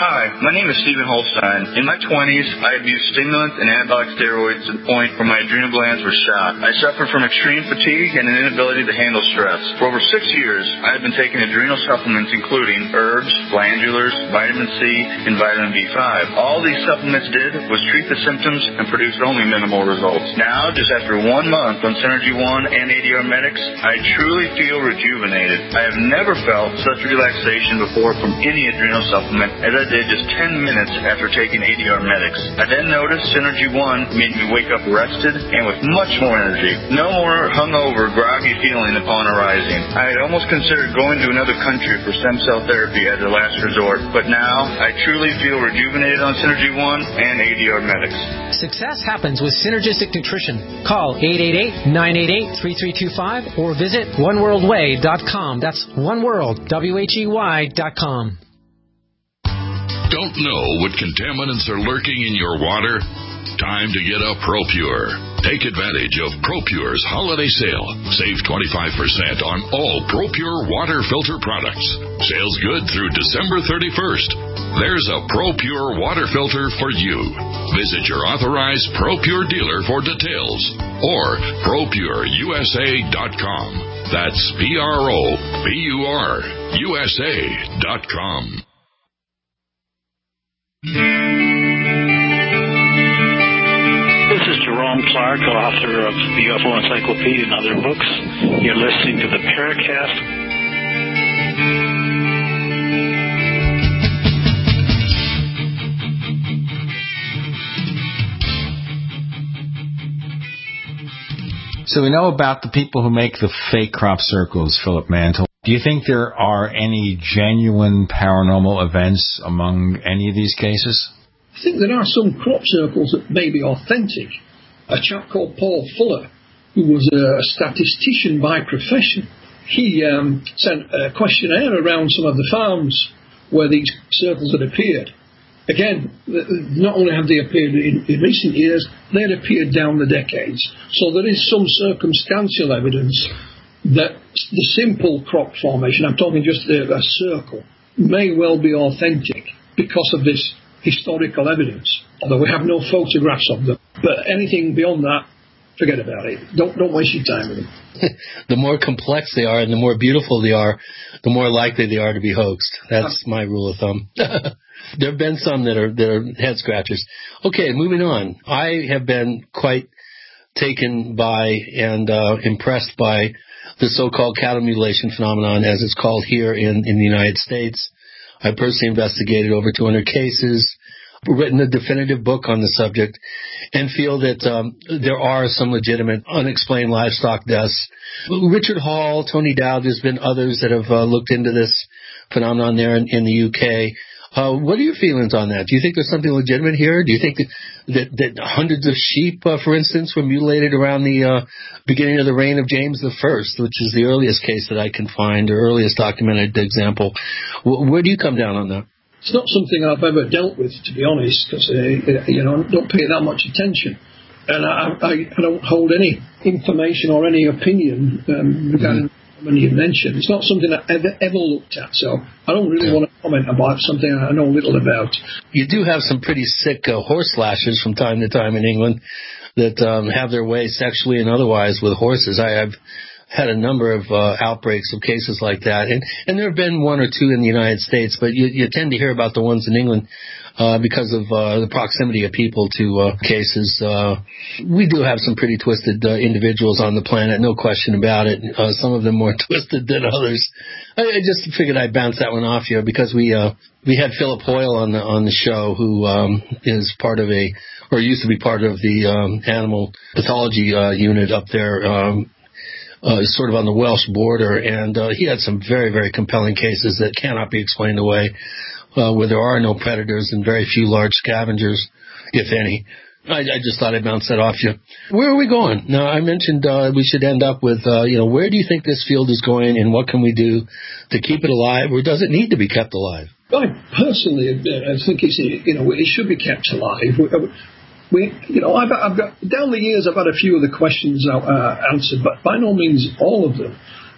Hi, my name is Stephen Holstein. In my twenties, I abused stimulants and anabolic steroids to the point where my adrenal glands were shot. I suffered from extreme fatigue and an inability to handle stress. For over six years, I have been taking adrenal supplements including herbs, glandulars, vitamin C, and vitamin B five. All these supplements did was treat the symptoms and produced only minimal results. Now, just after one month on Synergy One and A D R Medics, I truly feel rejuvenated. I have never felt such relaxation before from any adrenal supplement as I did just ten minutes after taking A D R Medics. I then noticed Synergy One made me wake up rested and with much more energy. No more hungover, groggy feeling upon arising. I had almost considered going to another country for stem cell therapy as a last resort, but now I truly feel rejuvenated on Synergy One and A D R Medics. Success happens with Synergistic Nutrition. Call eight eight eight, nine eight eight, three three two five or visit one world way dot com. That's oneworld, W H E Y dot com. Don't know what contaminants are lurking in your water? Time to get a ProPure. Take advantage of ProPure's holiday sale. Save twenty-five percent on all ProPure water filter products. Sales good through December thirty-first. There's a ProPure water filter for you. Visit your authorized ProPure dealer for details or pro pure U S A dot com. That's P R O P U R U S A dot com. This is Jerome Clark, author of the U F O Encyclopedia and other books. You're listening to the Paracast. So we know about the people who make the fake crop circles, Philip Mantle. Do you think there are any genuine paranormal events among any of these cases? I think there are some crop circles that may be authentic. A chap called Paul Fuller, who was a statistician by profession, he um, sent a questionnaire around some of the farms where these circles had appeared. Again, not only have they appeared in, in recent years, they had appeared down the decades. So there is some circumstantial evidence that the simple crop formation, I'm talking just a, a circle, may well be authentic because of this historical evidence, although we have no photographs of them. But anything beyond that, forget about it. Don't don't waste your time with them. The more complex they are and the more beautiful they are, the more likely they are to be hoaxed. That's my rule of thumb. There have been some that are, that are head scratchers. Okay, moving on. I have been quite taken by and uh, impressed by the so-called cattle mutilation phenomenon, as it's called here in, in the United States. I personally investigated over two hundred cases, written a definitive book on the subject, and feel that um, there are some legitimate unexplained livestock deaths. Richard Hall, Tony Dowd, there's been others that have uh, looked into this phenomenon there in, in the U K. Uh, what are your feelings on that? Do you think there's something legitimate here? Do you think that, that, that hundreds of sheep, uh, for instance, were mutilated around the uh, beginning of the reign of James the First, which is the earliest case that I can find, or earliest documented example? W- where do you come down on that? It's not something I've ever dealt with, to be honest, because uh, you know, I don't pay that much attention. And I, I, I don't hold any information or any opinion um, regarding mm-hmm. when you mentioned. It's not something I've ever, ever looked at, so I don't really yeah. want to comment about something I know little about. You do have some pretty sick uh, horse slashers from time to time in England that um, have their way sexually and otherwise with horses. I have had a number of uh, outbreaks of cases like that, and, and there have been one or two in the United States, but you, you tend to hear about the ones in England uh, because of uh, the proximity of people to uh, cases. Uh, we do have some pretty twisted uh, individuals on the planet, no question about it. Uh, some of them more twisted than others. I, I just figured I'd bounce that one off you because we uh, we had Philip Hoyle on the on the show, who um, is part of a or used to be part of the um, animal pathology uh, unit up there. Um, Uh, sort of on the Welsh border, and uh, he had some very, very compelling cases that cannot be explained away, uh, where there are no predators and very few large scavengers, if any. I, I just thought I'd bounce that off you. Where are we going? Now, I mentioned uh, we should end up with, uh, you know, where do you think this field is going, and what can we do to keep it alive, or does it need to be kept alive? I personally, I think it's, you know, it should be kept alive. We, you know, I've, I've got, down the years, I've had a few of the questions uh, answered, but by no means all of them.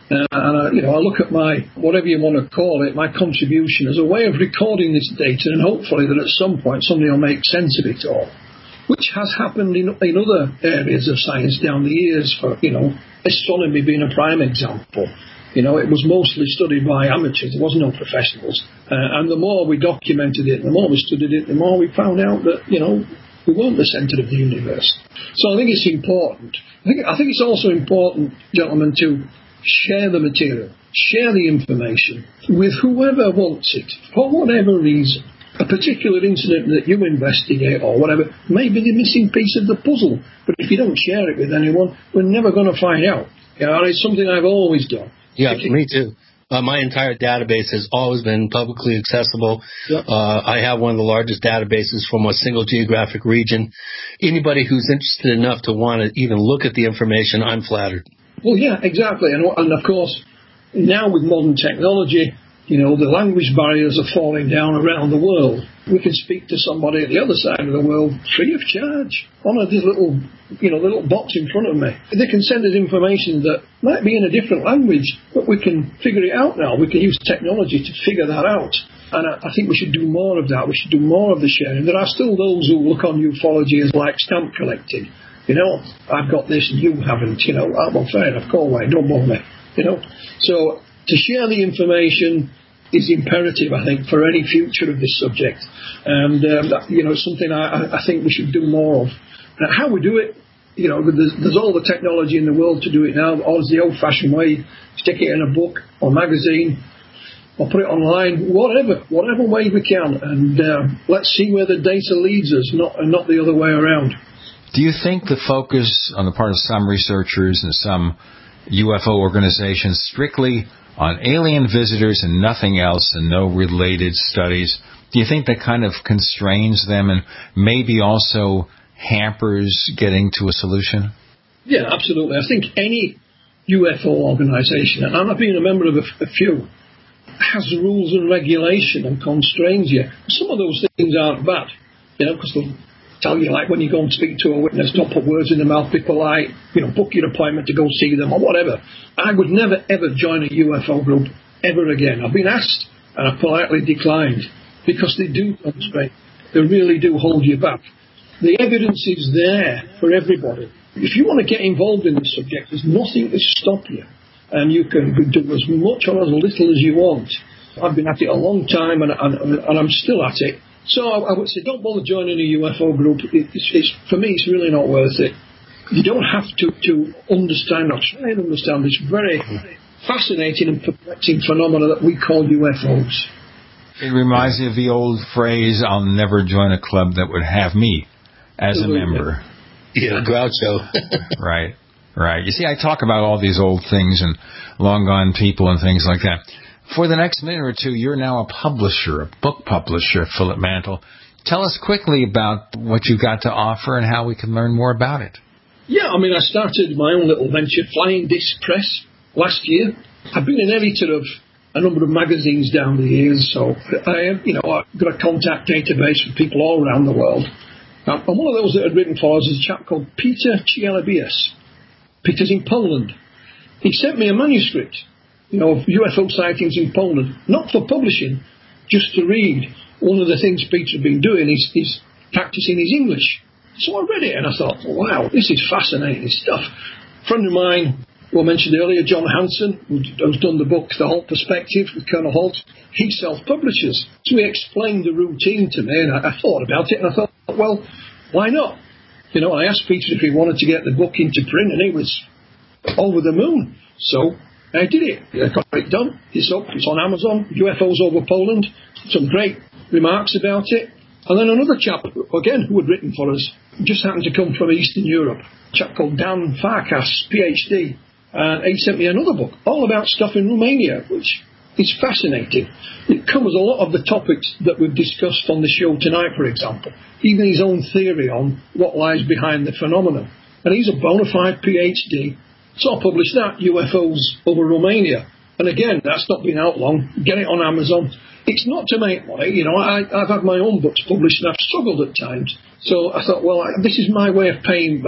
Uh, and, I, you know, I look at my, whatever you want to call it, my contribution as a way of recording this data, and hopefully that at some point somebody will make sense of it all, which has happened in, in other areas of science down the years, for, you know, astronomy being a prime example. You know, it was mostly studied by amateurs. There was no professionals. Uh, and the more we documented it, the more we studied it, the more we found out that, you know, we weren't the centre of the universe. So I think it's important. I think, I think it's also important, gentlemen, to share the material, share the information with whoever wants it, for whatever reason. A particular incident that you investigate or whatever may be the missing piece of the puzzle, but if you don't share it with anyone, we're never going to find out. You know, and it's something I've always done. Yeah, me too. Uh, my entire database has always been publicly accessible. Yep. Uh, I have one of the largest databases from a single geographic region. Anybody who's interested enough to want to even look at the information, I'm flattered. Well, yeah, exactly. And, and of course, now with modern technology, you know, the language barriers are falling down around the world. We can speak to somebody at the other side of the world free of charge on a this little, you know, little box in front of me. They can send us information that might be in a different language, but we can figure it out now. We can use technology to figure that out. And I, I think we should do more of that. We should do more of the sharing. There are still those who look on ufology as like stamp collecting. You know, I've got this and you haven't, you know, I'm well, fair enough, go away, don't bother me, you know. So to share the information is imperative, I think, for any future of this subject. And, um, that, you know, something I, I think we should do more of. Now, how we do it, you know, there's, there's all the technology in the world to do it now, or it's the old-fashioned way, stick it in a book or magazine, or put it online, whatever, whatever way we can. And uh, let's see where the data leads us, not, and not the other way around. Do you think the focus on the part of some researchers and some U F O organizations strictly on alien visitors and nothing else and no related studies, do you think that kind of constrains them and maybe also hampers getting to a solution? Yeah, absolutely. I think any U F O organization, and I've been a member of a, a few, has rules and regulation and constrains you. Some of those things aren't bad, you know, because they'll tell you, like, when you go and speak to a witness, don't put words in their mouth, be polite, you know, book your appointment to go see them or whatever. I would never, ever join a U F O group ever again. I've been asked and I've politely declined because they do constrain. They really do hold you back. The evidence is there for everybody. If you want to get involved in the subject, there's nothing to stop you. And you can do as much or as little as you want. I've been at it a long time and, and, and I'm still at it. So I, I would say don't bother joining a U F O group. It, it's, it's, for me, it's really not worth it. You don't have to, to understand or try and understand this very fascinating and perplexing phenomena that we call U F Os. It reminds me of the old phrase, I'll never join a club that would have me as a member. Yeah, Groucho. Right, right. You see, I talk about all these old things and long gone people and things like that. For the next minute or two, you're now a publisher, a book publisher, Philip Mantle. Tell us quickly about what you've got to offer and how we can learn more about it. Yeah, I mean, I started my own little venture, Flying Disc Press, last year. I've been an editor of a number of magazines down the years, so I, you know, I've got a contact database with people all around the world. And one of those that had written for us is a chap called Peter Cielebius. Peter's in Poland. He sent me a manuscript, you know, of U F O sightings in Poland, not for publishing, just to read. One of the things Peter had been doing is, is practicing his English. So I read it and I thought, wow, this is fascinating stuff. A friend of mine, who I mentioned earlier, John Hanson, who's done the book The Holt Perspective with Colonel Holt, he self-publishes. So he explained the routine to me and I, I thought about it and I thought, well, why not? You know, I asked Peter if he wanted to get the book into print and he was over the moon. So I did it. I got it done. It's up. It's on Amazon. U F Os over Poland. Some great remarks about it. And then another chap, again, who had written for us, just happened to come from Eastern Europe, a chap called Dan Farkas, P H D. And he sent me another book, all about stuff in Romania, which is fascinating. It covers a lot of the topics that we've discussed on the show tonight, for example. Even his own theory on what lies behind the phenomenon. And he's a bona fide P H D. So I published that, U F Os over Romania. And again, that's not been out long. Get it on Amazon. It's not to make money. You know, I, I've had my own books published and I've struggled at times. So I thought, well, I, this is my way of paying back.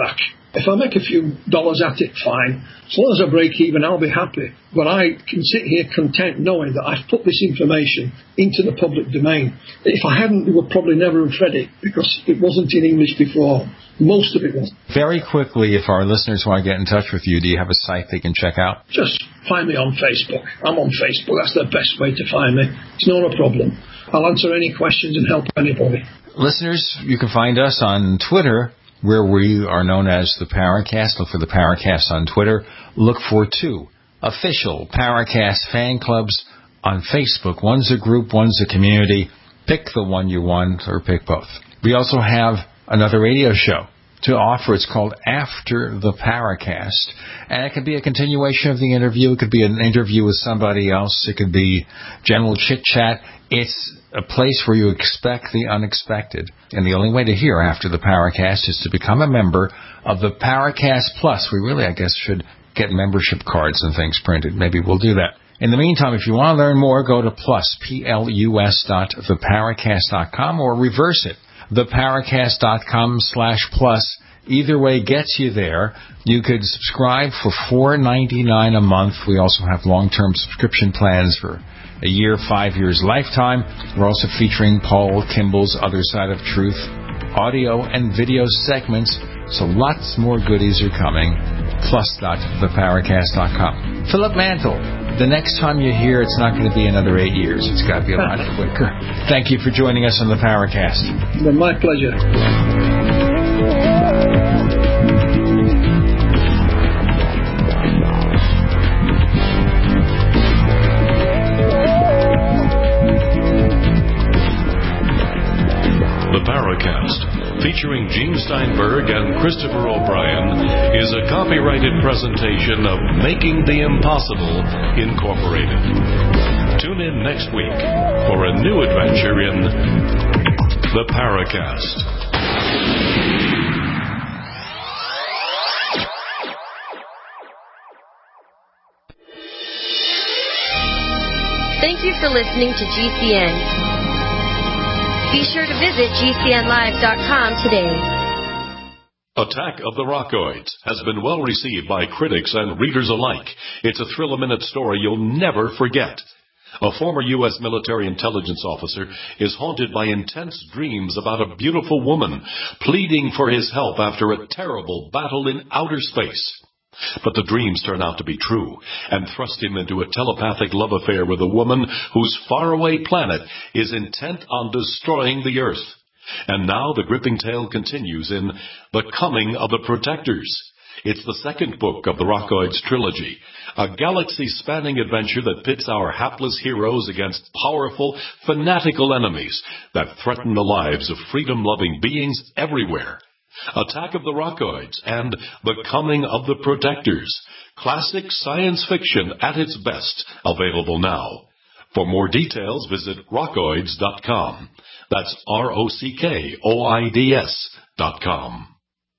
If I make a few dollars at it, fine. As long as I break even, I'll be happy. But I can sit here content knowing that I've put this information into the public domain. If I hadn't, we would probably never have read it because it wasn't in English before. Most of it wasn't. Very quickly, if our listeners want to get in touch with you, do you have a site they can check out? Just find me on Facebook. I'm on Facebook. That's the best way to find me. It's not a problem. I'll answer any questions and help anybody. Listeners, you can find us on Twitter, where we are known as the Paracast. Look for the Paracast on Twitter. Look for two official Paracast fan clubs on Facebook. One's a group, one's a community. Pick the one you want or pick both. We also have another radio show to offer. It's called After the Paracast. And it could be a continuation of the interview. It could be an interview with somebody else. It could be general chit-chat. It's a place where you expect the unexpected. And the only way to hear After the Paracast is to become a member of the Paracast Plus. We really, I guess, should get membership cards and things printed. Maybe we'll do that. In the meantime, if you want to learn more, go to plus, P L U S dot the paracast dot com or reverse it, the paracast dot com slash plus. Either way gets you there. You could subscribe for four dollars and ninety-nine cents a month. We also have long-term subscription plans for a year, five years, lifetime. We're also featuring Paul Kimball's Other Side of Truth audio and video segments. So lots more goodies are coming. plus dot the paracast dot com. Philip Mantle, the next time you hear, it's not going to be another eight years. It's got to be a lot quicker. Thank you for joining us on the Paracast. My pleasure. The Paracast, featuring Gene Steinberg and Christopher O'Brien, is a copyrighted presentation of Making the Impossible, Incorporated. Tune in next week for a new adventure in The Paracast. Thank you for listening to G C N. Be sure to visit G C N live dot com today. Attack of the Rockoids has been well received by critics and readers alike. It's a thrill-a-minute story you'll never forget. A former U S military intelligence officer is haunted by intense dreams about a beautiful woman pleading for his help after a terrible battle in outer space. But the dreams turn out to be true and thrust him into a telepathic love affair with a woman whose faraway planet is intent on destroying the Earth. And now the gripping tale continues in The Coming of the Protectors. It's the second book of the Rockoids trilogy, a galaxy-spanning adventure that pits our hapless heroes against powerful, fanatical enemies that threaten the lives of freedom-loving beings everywhere. Attack of the Rockoids and The Coming of the Protectors. Classic science fiction at its best. Available now. For more details, visit rockoids dot com. That's R O C K O I D S dot com.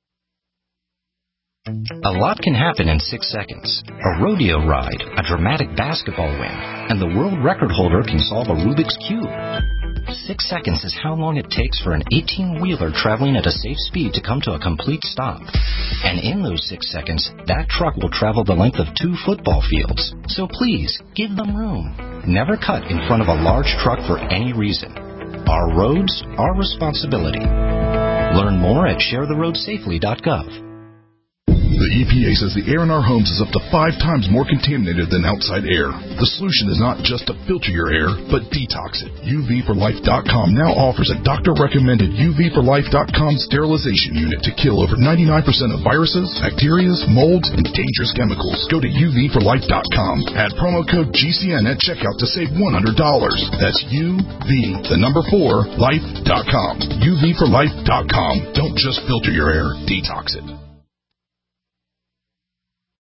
A lot can happen in six seconds. A rodeo ride, a dramatic basketball win, and the world record holder can solve a Rubik's Cube. Six seconds is how long it takes for an eighteen-wheeler traveling at a safe speed to come to a complete stop. And in those six seconds, that truck will travel the length of two football fields. So please, give them room. Never cut in front of a large truck for any reason. Our roads, our responsibility. Learn more at share the road safely dot gov. The E P A says the air in our homes is up to five times more contaminated than outside air. The solution is not just to filter your air, but detox it. U V for life dot com now offers a doctor-recommended U V for life dot com sterilization unit to kill over ninety-nine percent of viruses, bacteria, molds, and dangerous chemicals. Go to U V for life dot com. Add promo code G C N at checkout to save one hundred dollars. That's U V, the number four, life dot com. U V for life dot com. Don't just filter your air, detox it.